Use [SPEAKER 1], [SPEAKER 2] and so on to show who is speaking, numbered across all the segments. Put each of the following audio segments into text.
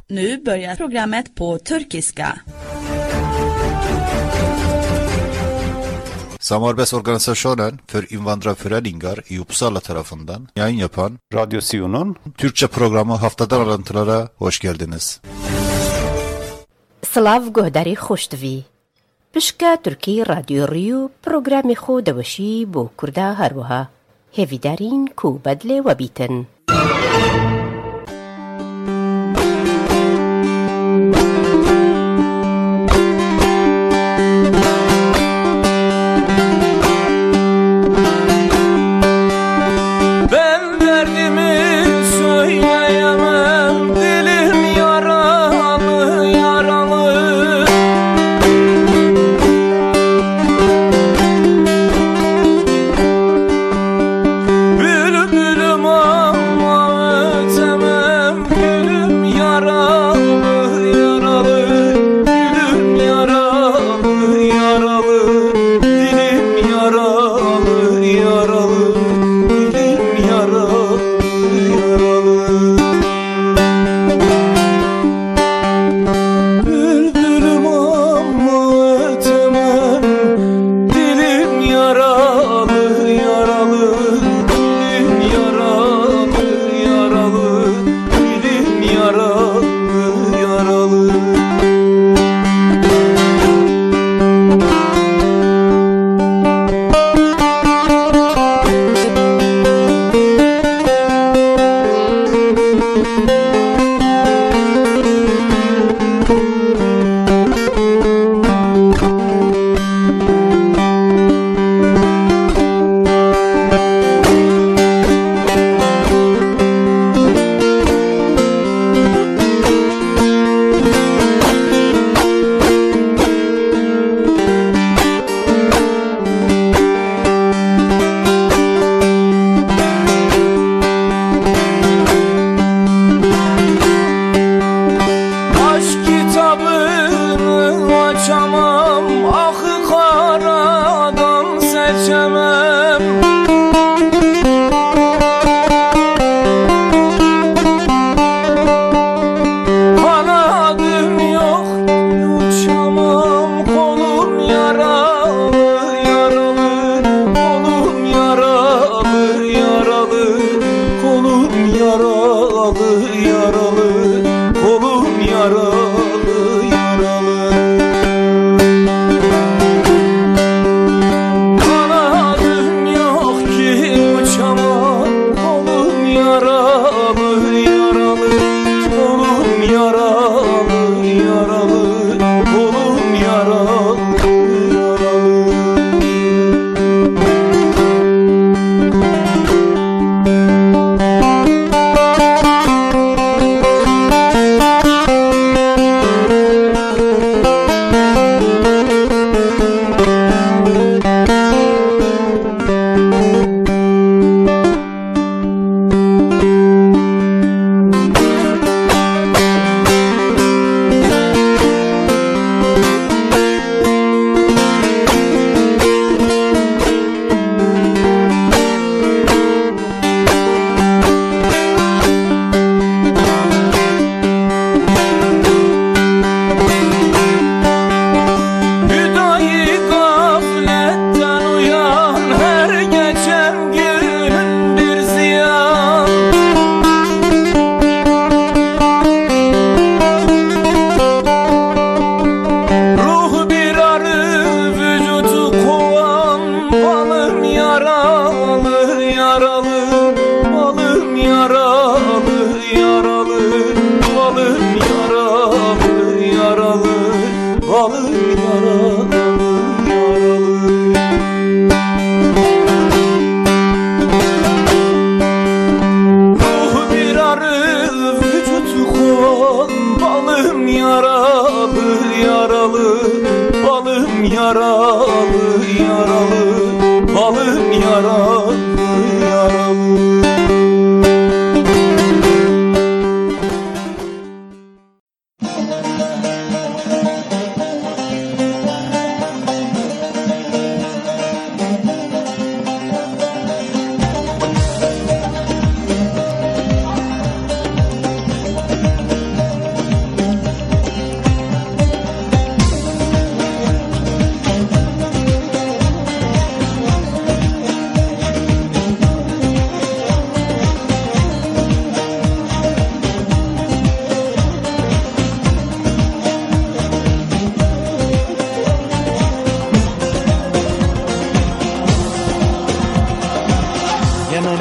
[SPEAKER 1] Nu börjar programmet på turkiska.
[SPEAKER 2] Samarbest Organisationen för invandrarföreningar i Uppsala tarafından yayın yapan
[SPEAKER 3] Radyo Siyon'un
[SPEAKER 2] Türkçe programı Haftadan Alıntılara hoş geldiniz.
[SPEAKER 4] Slav guhdari khoshtvî. Pişka Türkiye Radyo Riyo programê xwe dewişî bo Kurda her wiha. Hêvîdarîn ku bedlê we bîtin.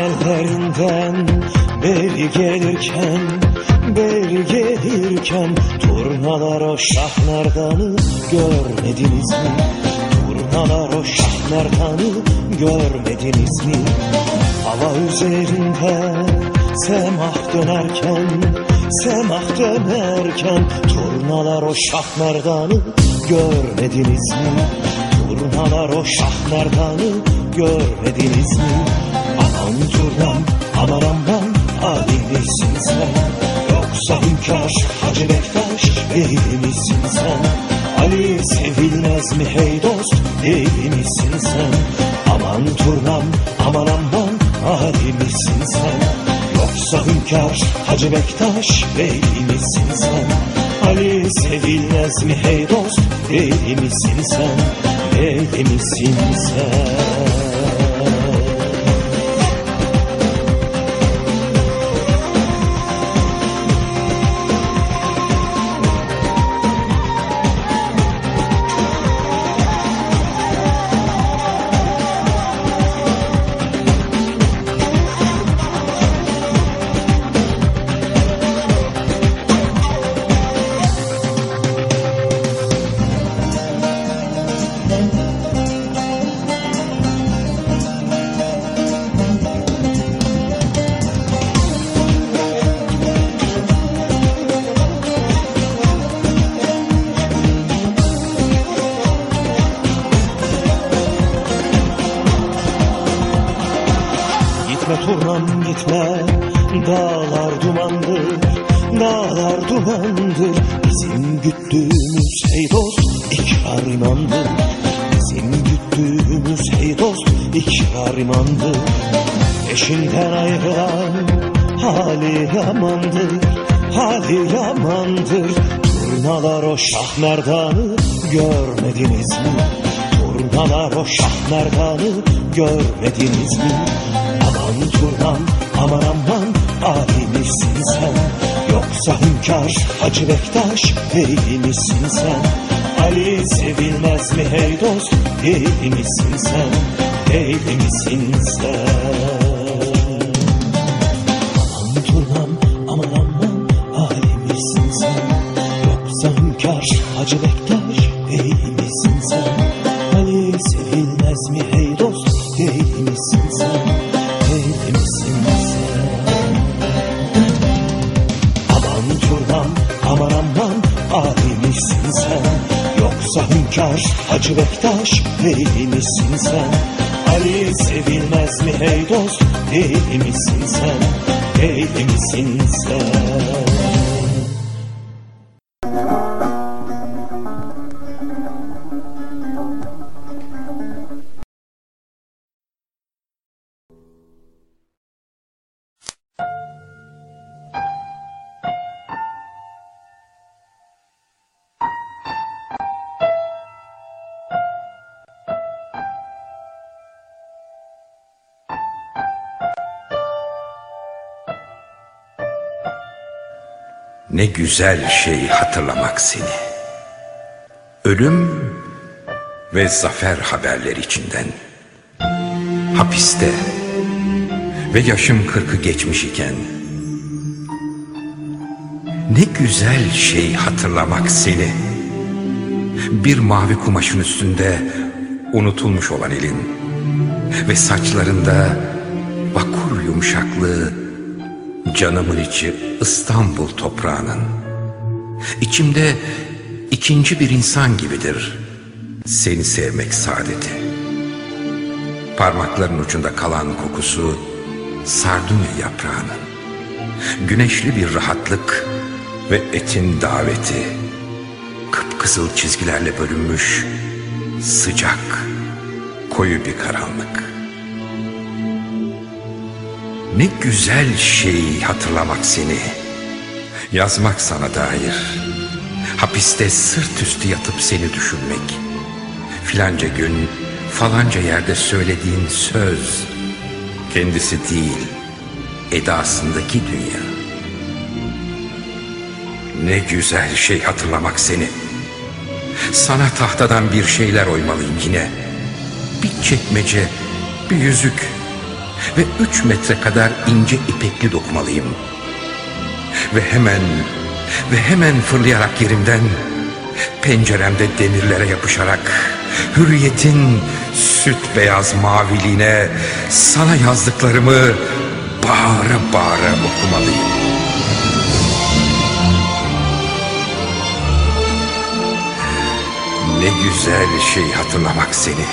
[SPEAKER 3] ellerinden beri gelirken turnalar o şahmerdanı görmediniz mi? Turnalar o şahmerdanı görmediniz mi? Hava üzerinde semah dönerken turnalar o şahmerdanı görmediniz mi? Turnalar o şahmerdanı görmediniz mi? Aman turnam, aman aman, adi misin sen? Yoksa hünkâr Hacı Bektaş değil misin sen? Ali sevilmez mi hey dost değil misin sen? Aman turnam, aman aman, adi misin sen? Yoksa hünkâr Hacı Bektaş değil misin sen? Ali sevilmez mi hey dost değil misin sen? Değil misin sen? Turnam gitme, dağlar dumandır. Bizim güttüğümüz hey dost ikrar imandır. Bizim güttüğümüz hey dost ikrar imandır. Eşinden ayrılan hali yamandır. Turnalar o şahmerdanı görmediniz mi? Turnalar o şahmerdanı görmediniz mi? Aman turnam, aman aman, âli misin sen? Yoksa hünkâr Hacı Bektaş değil misin sen? Ali sevilmez mi hey dost değil misin sen? Değil misin sen? Aman turnam, aman aman, âli misin sen? Yoksa hünkâr Hacı Bektaş değil misin sen? Ali sevilmez mi hey dost değil misin sen? Aman turnam, aman aman, âli misin sen? Yoksa hünkâr Hacı Bektaş değil misin sen? Ali sevilmez mi hey dost değil misin sen? Değil misin sen?
[SPEAKER 5] Ne güzel şey hatırlamak seni. Ölüm ve zafer haberleri içinden. Hapiste ve yaşım 40'ı geçmiş iken. Ne güzel şey hatırlamak seni. Bir mavi kumaşın üstünde unutulmuş olan elin ve saçlarında bakur yumuşaklığı. Canımın içi İstanbul toprağının. İçimde ikinci bir insan gibidir seni sevmek saadeti. Parmakların ucunda kalan kokusu sardunya yaprağının. Güneşli bir rahatlık ve etin daveti. Kıpkızıl çizgilerle bölünmüş sıcak, koyu bir karanlık. Ne güzel şey hatırlamak seni. Yazmak sana dair. Hapiste sırt üstü yatıp seni düşünmek. Filanca gün, falanca yerde söylediğin söz. Kendisi değil, edasındaki dünya. Ne güzel şey hatırlamak seni. Sana tahtadan bir şeyler oymalıyım yine. Bir çekmece, bir yüzük. ve 3 metre kadar ince ipekli dokumalıyım. Ve hemen fırlayarak yerimden, penceremde demirlere yapışarak hürriyetin süt beyaz maviliğine sana yazdıklarımı bağıra bağıra okumalıyım. Ne güzel şey hatırlamak seni.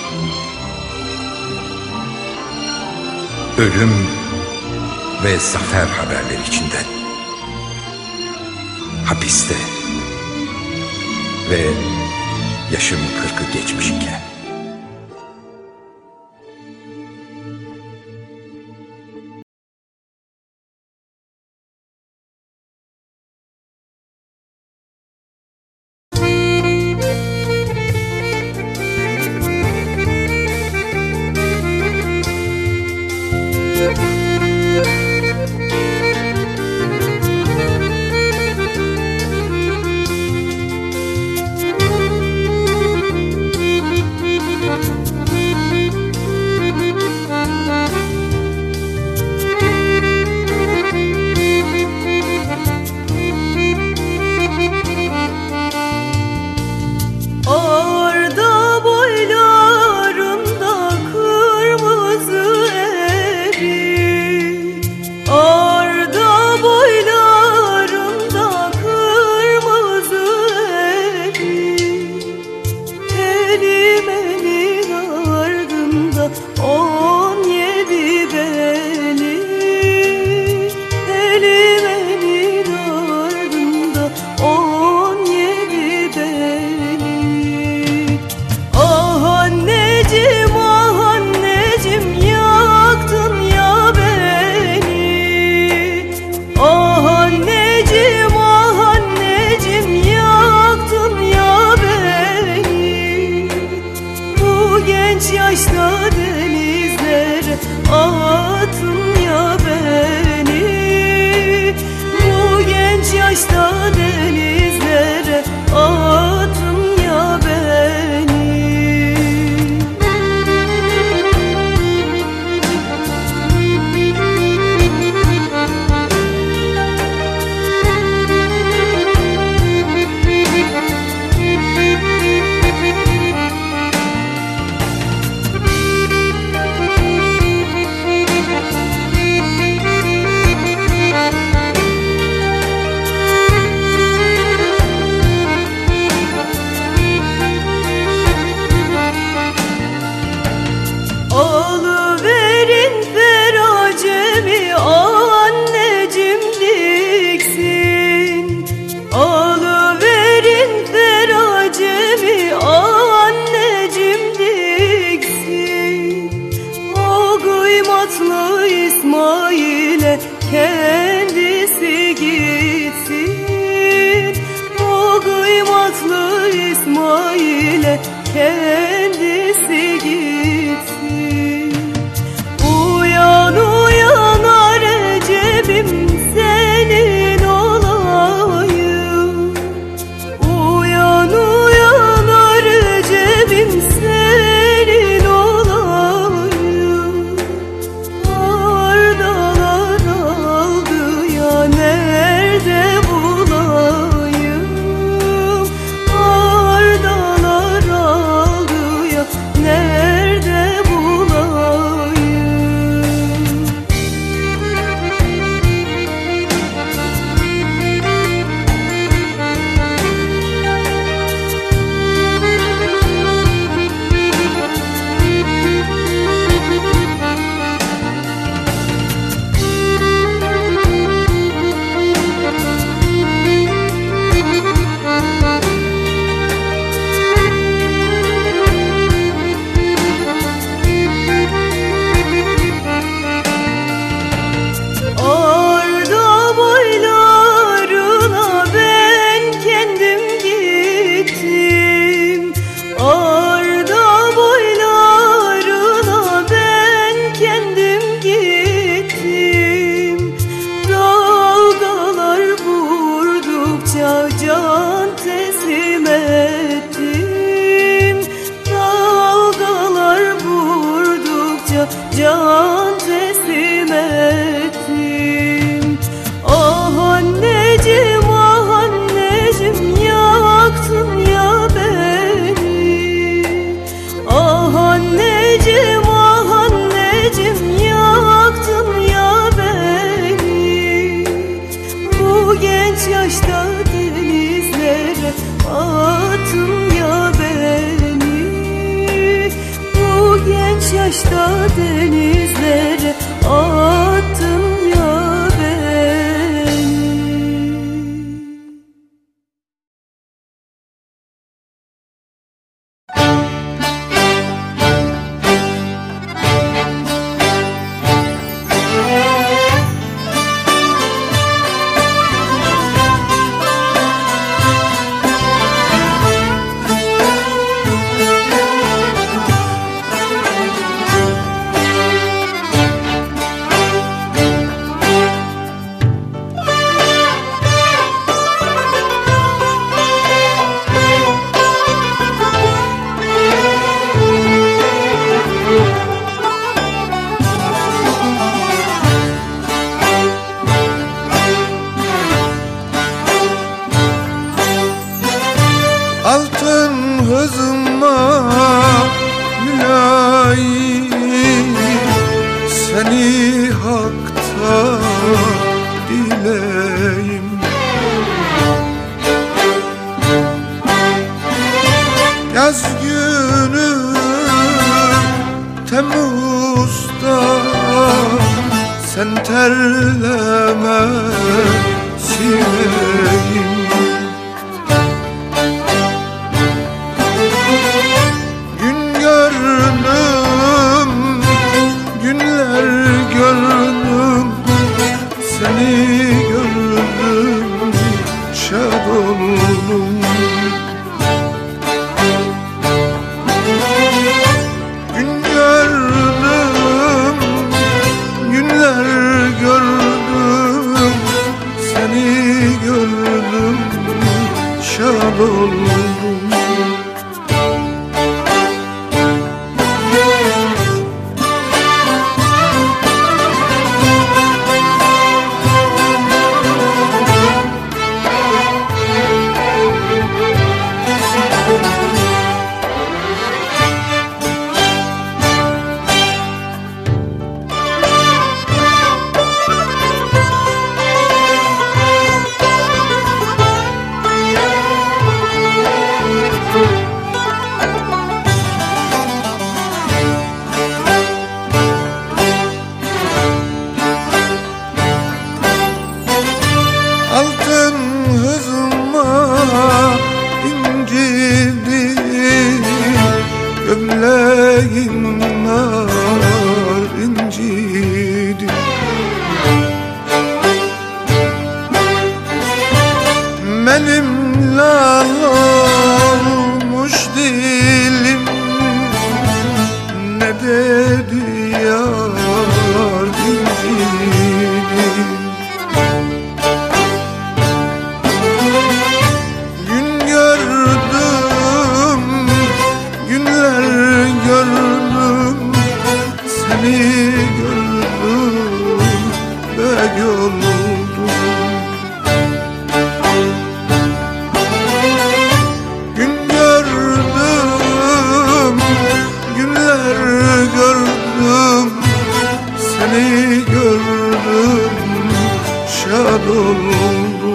[SPEAKER 5] Ölüm ve zafer haberleri içinden. Hapiste ve yaşım 40'ı geçmiş iken.
[SPEAKER 6] da dileyim. Yaz günü Temmuz'da sen terleme sileyim. Gün gördüm, günler gördüm, seni gördüm, şad oldum. Gün gördüm, günler gördüm, seni gördüm, şad oldum. Altın hızıma incidi, gömleğin nar incidi. Benim lal olmuş dilim, ne dedi yar incidi. Gün gördüm, günler gördüm, seni gördüm ve yoruldum. Gün gördüm, günler gördüm, seni gördüm, şad oldum.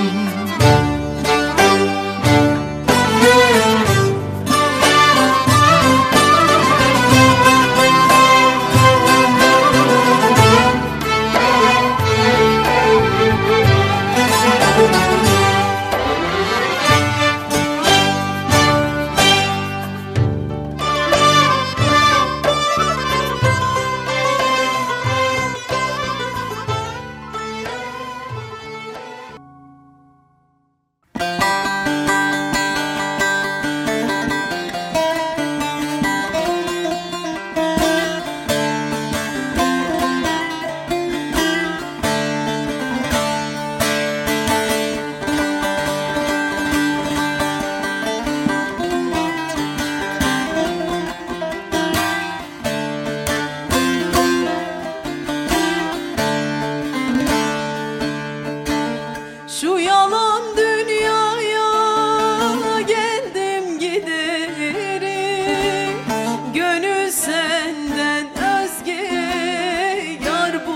[SPEAKER 7] Şu yalan dünyaya geldim giderim, gönül senden özge yar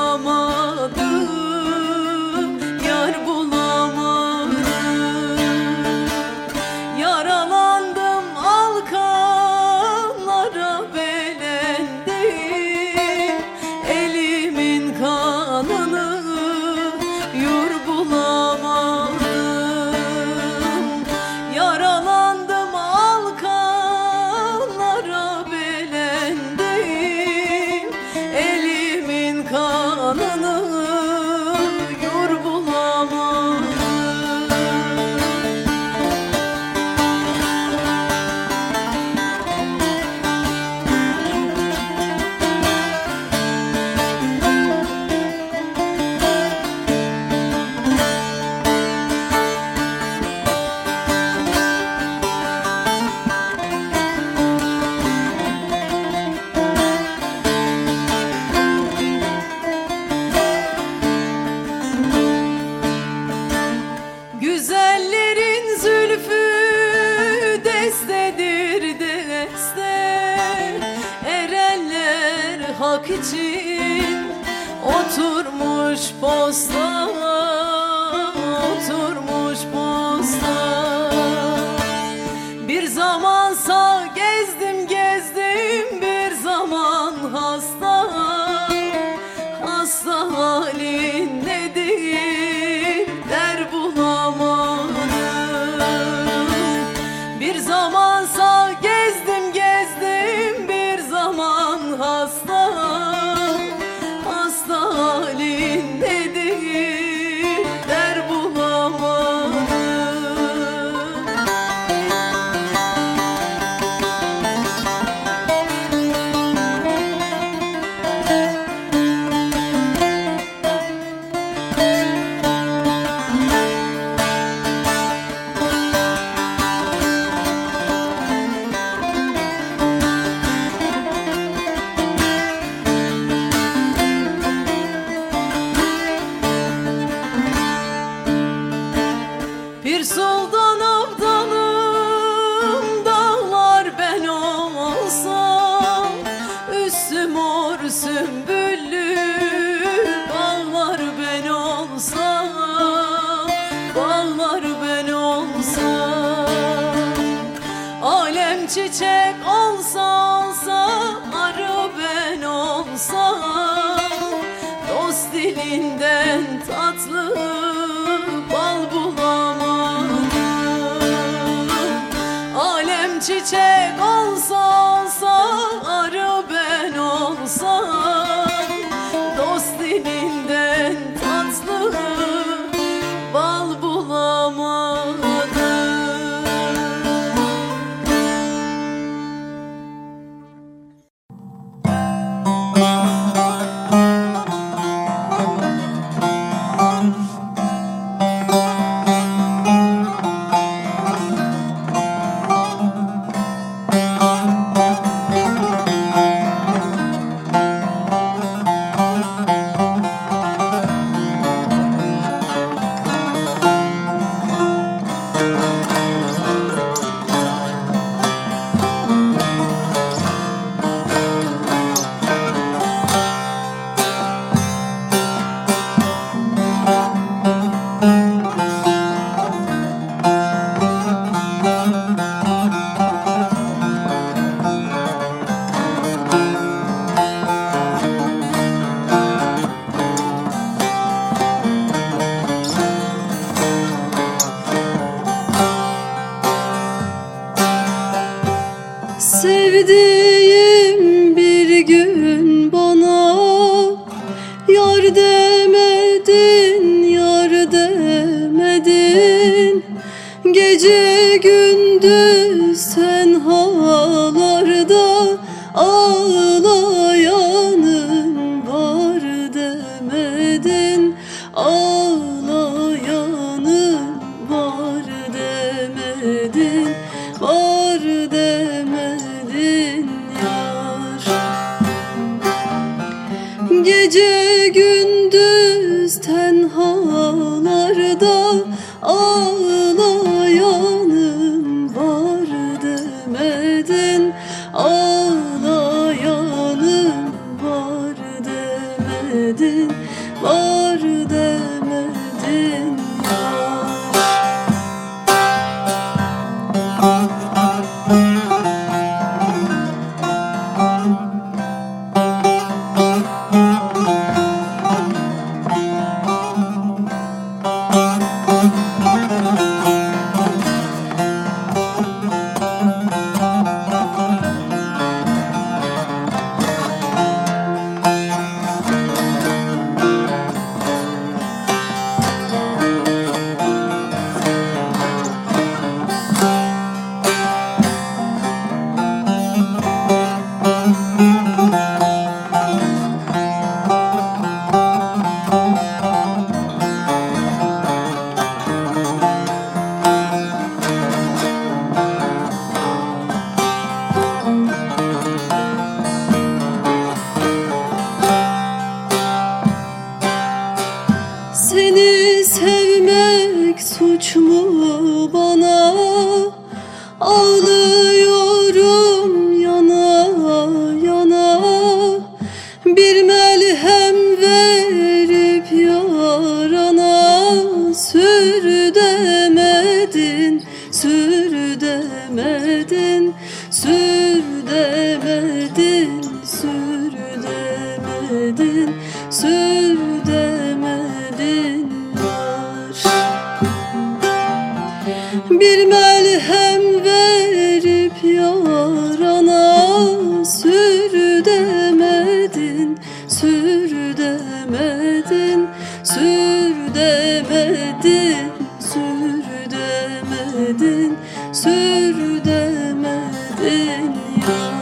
[SPEAKER 7] bulamadım, yar bulamadım. Yaralandım alkanlara belendim, elimin kanını yur bulamadım. Yaralandım alkanlara belendim, elimin kanını yur bulamadım. Güzellerin zülfü destedir deste, erenler hak için oturma posta, oturmuş posta. Bir zamansa gezdim gezdim, bir zaman hasta. Hasta halin nedir der bulamadım. Bir zamansa gezdim gezdim, bir zaman hasta. Hasta halin nedir der bulamadım. Bir sultan abdalım, dağlar ben olsam. Üstü mor sümbüllü bağlar ben olsam. Bağlar ben olsam. Alem çiçek olsa olsa, arı ben olsam. Dost dilinden tatlı bal bulamadım. Alem çiçek olsa olsa, arı ben olsam. Dost dilinden tatlı bal bulamadım.
[SPEAKER 8] Sevdiğim bir gün bana yar demedin, yar demedin. Gece gündüz tenhalarda ağlayanım var demedin. Ağlayanım var demedin, var demedin yar. Gece gündüz tenhalarda ağlayanım var demedin. Ağlayanım var demedin, var demedin yar. Seni sevmek suç mu bana? Ağlıyorum yana yana. Bir melhem verip yana demedin, sür demedin, sür demedin, sür demedin yar.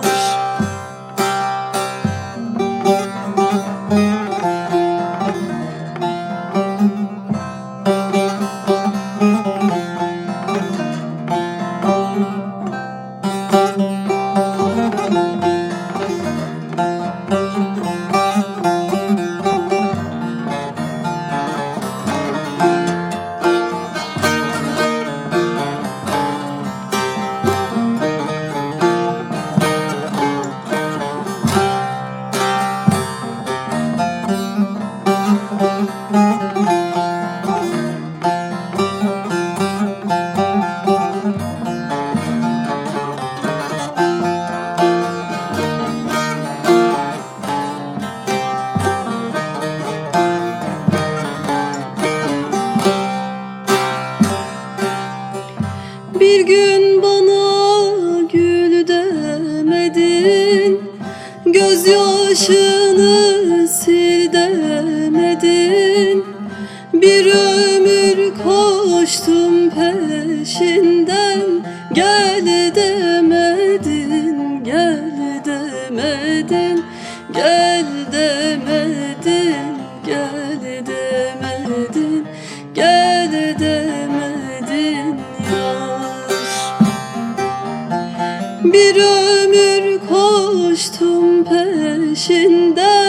[SPEAKER 8] Bir gün bana gül demedin, gözyaşını sil demedin. Bir ömür koştum peşinden, gel demedin, gel demedin, gel demedin, gel demedin, gel demedin yar. Bir ömür koştum peşinden,